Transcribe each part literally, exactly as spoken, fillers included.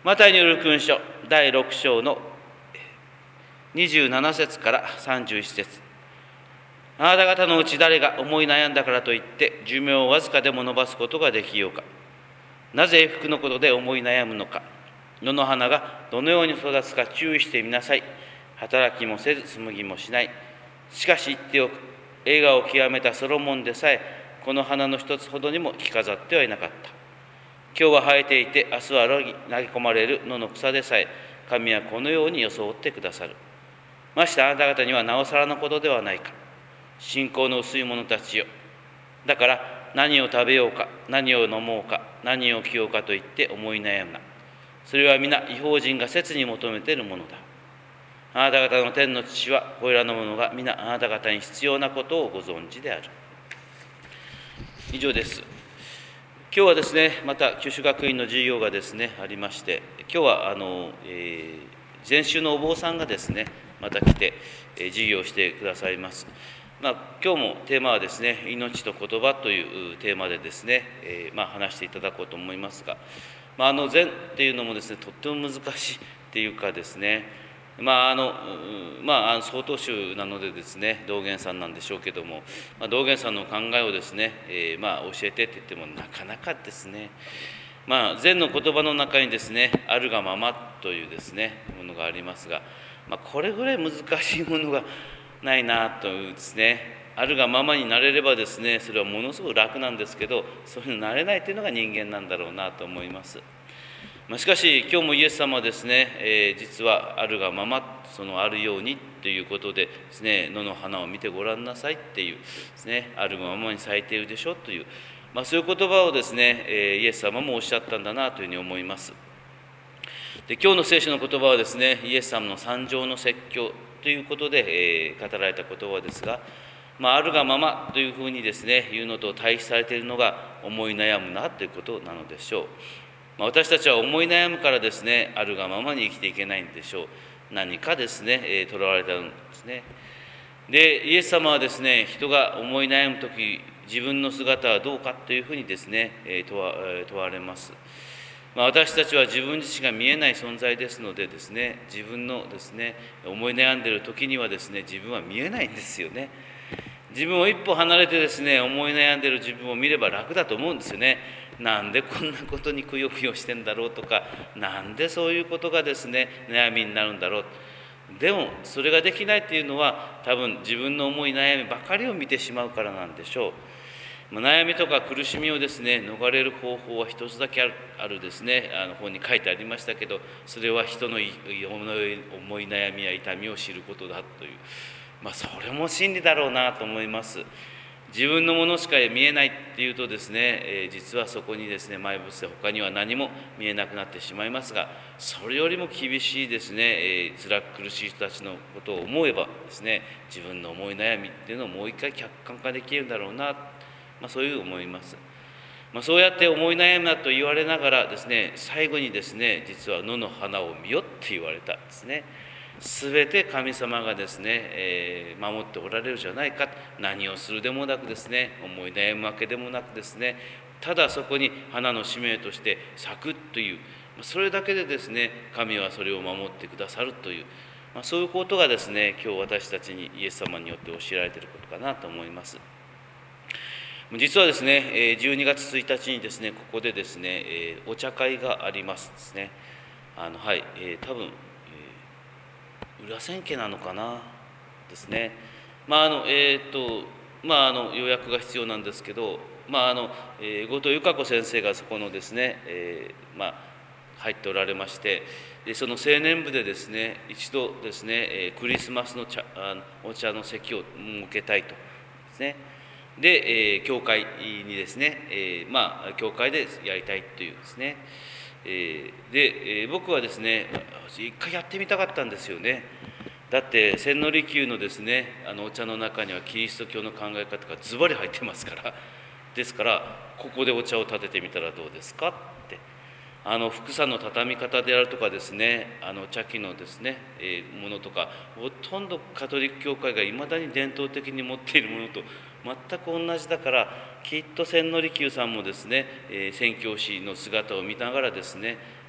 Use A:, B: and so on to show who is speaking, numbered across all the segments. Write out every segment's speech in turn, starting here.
A: マタイによる福音書だいろく章のにじゅうなな節からさんじゅういち節。あなた方のうち誰が思い悩んだからといって寿命をわずかでも延ばすことができようか。なぜ服のことで思い悩むのか。野の花がどのように育つか注意してみなさい。働きもせず紡ぎもしない。しかし言っておく。栄華を極めたソロモンでさえこの花の一つほどにも着飾ってはいなかった。今日は生えていて明日は投げ込まれる野の草でさえ神はこのように装ってくださる。ましてあなた方にはなおさらのことではないか。信仰の薄い者たちよ。だから何を食べようか、何を飲もうか、何を着ようかと言って思い悩むな。それは皆異邦人が切に求めているものだ。あなた方の天の父はこれらのものが皆あなた方に必要なことをご存知である。以上です。今日はですね、また九州学院の授業がですねありまして、今日はあの、えー、前週のお坊さんがですねまた来て、えー、授業をしてくださいます。まあ、今日もテーマはですね命と言葉というテーマでですね、えーまあ、話していただこうと思いますが、まあ、あの禅っていうのもですねとっても難しいっていうかですね、まああのまあ、曹洞宗なのでですね道元さんなんでしょうけども、まあ、道元さんの考えをですね、えーまあ、教えてって言ってもなかなかですね、まあ、禅の言葉の中にですねあるがままというですねものがありますが、まあ、これぐらい難しいものがないなというですね、あるがままになれればですねそれはものすごく楽なんですけど、そういうのなれないというのが人間なんだろうなと思います。まあ、しかし今日もイエス様はですね、えー、実はあるがままそのあるようにということでですね、野の花を見てごらんなさいっていうですね、あるがままに咲いているでしょという、まあ、そういう言葉をですね、えー、イエス様もおっしゃったんだなというふうに思います。で今日の聖書の言葉はですねイエス様の三条の説教ということで、えー、語られた言葉ですが、まあ、あるがままというふうにですね言うのと対比されているのが思い悩むなということなのでしょう。まあ、私たちは思い悩むからですねあるがままに生きていけないんでしょう。何かですね、えー、とらわれたんですね。でイエス様はですね人が思い悩むとき自分の姿はどうかというふうにですね、えー、問わ、えー、問われます。まあ、私たちは自分自身が見えない存在ですのでですね、自分のですね思い悩んでいる時にはですね自分は見えないんですよね。自分を一歩離れてですね思い悩んでいる自分を見れば楽だと思うんですよね。なんでこんなことにくよくよしてんだろうとか、なんでそういうことがですね悩みになるんだろう。でもそれができないっていうのは多分自分の思い悩みばかりを見てしまうからなんでしょう。悩みとか苦しみをですね逃れる方法は一つだけある、あるですねあの本に書いてありましたけど、それは人の思い悩みや痛みを知ることだという、まあ、それも真理だろうなと思います。自分のものしか見えないっていうとですね、えー、実はそこにですね埋没で他には何も見えなくなってしまいますが、それよりも厳しいですね、えー、辛く苦しい人たちのことを思えばですね自分の思い悩みっていうのをもう一回客観化できるんだろうな、まあ、そういう思います。まあ、そうやって思い悩むなと言われながらですね最後にですね実は野の花を見よって言われたんですね。すべて神様がですね、えー、守っておられるじゃないか。何をするでもなくですね思い悩むわけでもなくですね、ただそこに花の使命として咲くという、それだけでですね神はそれを守ってくださるという、まあ、そういうことがですね今日私たちにイエス様によって教えられていることかなと思います。実はですねじゅうにがつついたちにですねここでですねお茶会がありますですね。あのはい、えー、多分裏千家なのかなですね。まああのえっ、ー、とまああの予約が必要なんですけど、まああの、えー、後藤由香子先生がそこのですね、えー、まあ入っておられまして、でその青年部でですね一度ですね、えー、クリスマスの茶あのお茶の席を設けたいとですね。で、えー、教会にですね、えー、まあ教会でやりたいというですね。えー、で、えー、僕はですね一回やってみたかったんですよね。だって千利休のですねあのお茶の中にはキリスト教の考え方がズバリ入ってますから、ですからここでお茶を立ててみたらどうですかって、あの福さんの畳み方であるとかですねあの茶器のですね、えー、ものとかほとんどカトリック教会がいまだに伝統的に持っているものと全く同じだから、きっと千利休さんもですね、えー、宣教師の姿を見ながらですね、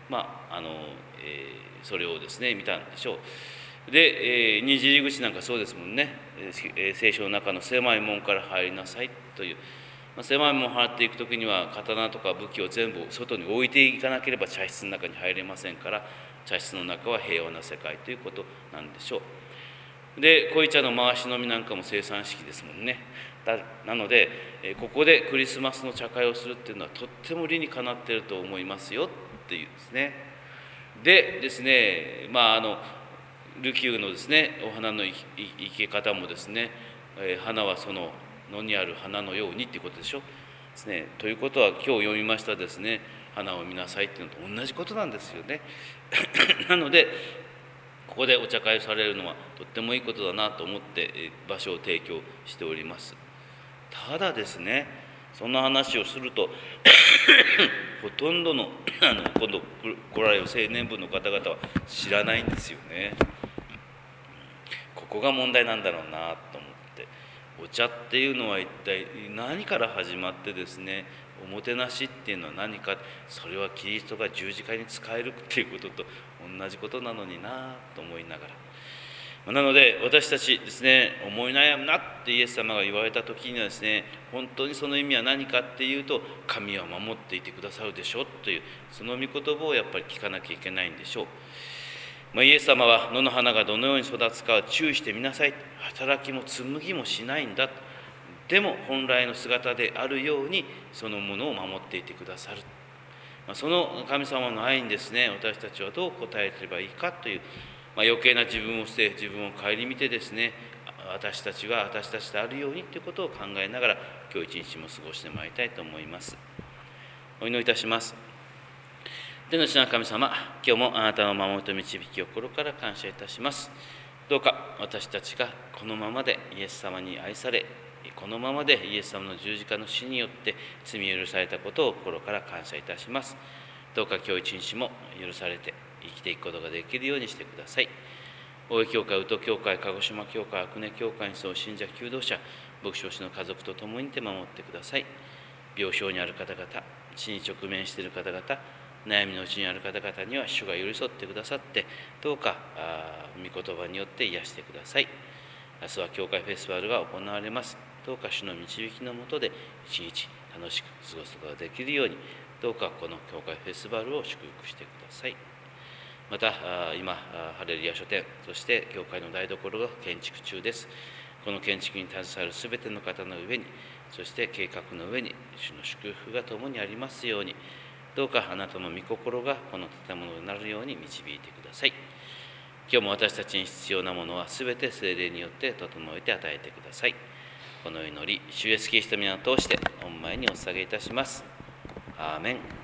A: まああの、えー、それをですね見たんでしょう。で、えー、虹入り口なんかそうですもんね、えー、聖書の中の狭い門から入りなさいという、まあ、狭い門を入っていくときには刀とか武器を全部外に置いていかなければ茶室の中に入れませんから、茶室の中は平和な世界ということなんでしょう。で、濃茶の回し飲みなんかも生産式ですもんね。だなので、ここでクリスマスの茶会をするっていうのはとっても理にかなっていると思いますよっていうですね。でですね、まああの琉球のですねお花の生け方もですね、えー、花はその野にある花のようにっていうことでしょですね。ということは今日読みましたですね、花を見なさいっていうのと同じことなんですよね。なのでここでお茶会をされるのはとってもいいことだなと思って場所を提供しております。ただですね、そんな話をするとほとんどのあの今度来られる青年部の方々は知らないんですよね。ここが問題なんだろうなと思って、お茶っていうのは一体何から始まってですね、おもてなしっていうのは何か、それはキリストが十字架に仕えるっていうことと同じことなのになと思いながら、なので私たちですね、思い悩むなってイエス様が言われた時にはですね、本当にその意味は何かっていうと、神は守っていてくださるでしょうというその御言葉をやっぱり聞かなきゃいけないんでしょう。まあ、イエス様は野の花がどのように育つかは注意してみなさい、働きも紡ぎもしないんだ、でも本来の姿であるようにそのものを守っていてくださる、まあ、その神様の愛にですね、私たちはどう応えればいいかという、まあ、余計な自分を捨て自分を顧みてですね、私たちは私たちであるようにということを考えながら今日一日も過ごしてまいりたいと思います。お祈りいたします。天の父なる神様、今日もあなたの守りと導きを心から感謝いたします。どうか私たちがこのままでイエス様に愛され、このままでイエス様の十字架の死によって罪許されたことを心から感謝いたします。どうか今日一日も許されて生きていくことができるようにしてください。大江教会、宇都教会、鹿児島教会、阿久根教会にそう信者、求道者、牧師の家族と共にて守ってください。病床にある方々、死に直面している方々、悩みのうちにある方々には主が寄り添ってくださって、どうか御言葉によって癒してください。明日は教会フェスティバルが行われます。どうか主の導きのもとで一日楽しく過ごすことができるように、どうかこの教会フェスティバルを祝福してください。また今ハレルヤ書店、そして教会の台所が建築中です。この建築に携わるすべての方の上に、そして計画の上に主の祝福が共にありますように、どうかあなたの御心がこの建物になるように導いてください。今日も私たちに必要なものはすべて聖霊によって整えて与えてください。この祈り、主イエスキリストの皆を通して御前にお捧げいたします。アーメン。